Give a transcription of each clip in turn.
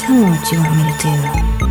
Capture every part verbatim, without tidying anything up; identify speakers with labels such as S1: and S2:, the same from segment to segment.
S1: Tell me what you want me to do.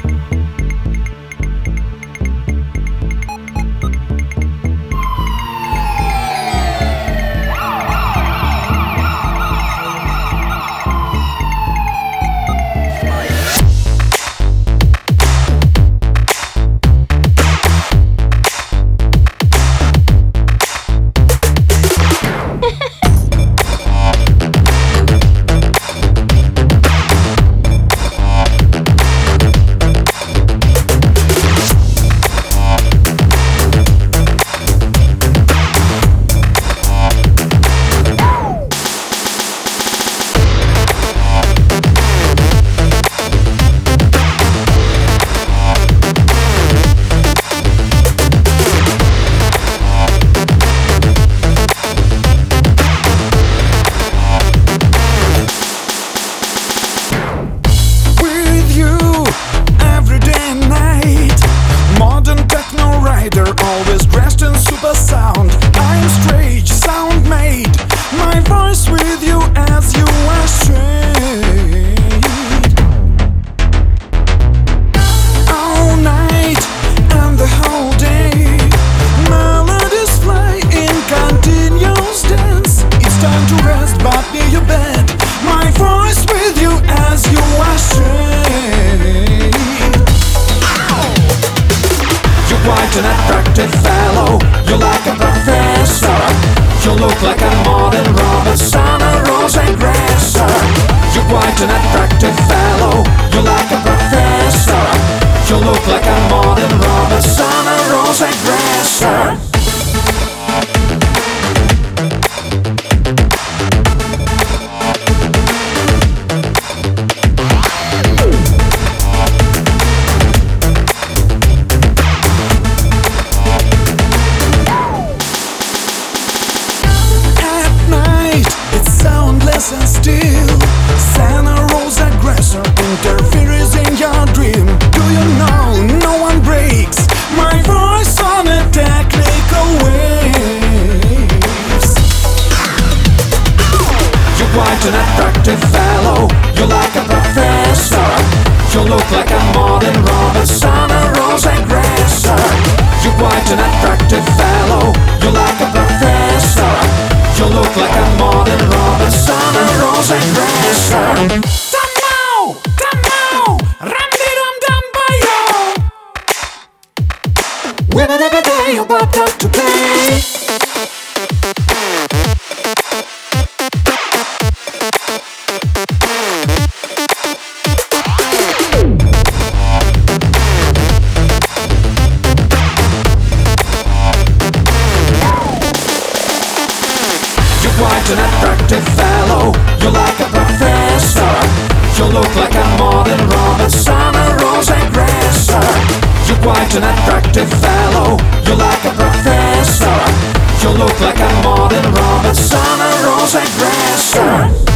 S2: Always dressed in super sound. I'm strange, sound made. My voice with you as you are straight. All night and the whole day, melodies fly in continuous dance. It's time to rest, but near your bed. My voice with you as you are straight. You're quite an attractive fellow. You're like a professor. You look like a modern Robinson, a rose aggressor. You're quite an attractive fellow. You're like a professor. You look like a modern Robinson, a rose aggressor. And still, Santa Rosa aggressor interferes in your dream. Do you know no one breaks my voice on a technical waves? You're quite an attractive fellow. You're like a professor. You look like a modern Robinson, a rose aggressor. You're quite an attractive fellow. You're like a professor. You look like a modern Robinson, a rose aggressor. Damo, damo, ram-de-dum-dum-ba-yo. Wibba-dibba-day, you're about to play. Quite an attractive fellow. You're like a professor. You look like a modern Robinson, a rose aggressor. You're quite an attractive fellow. You're like a professor. You look like a modern Robinson, a rose aggressor.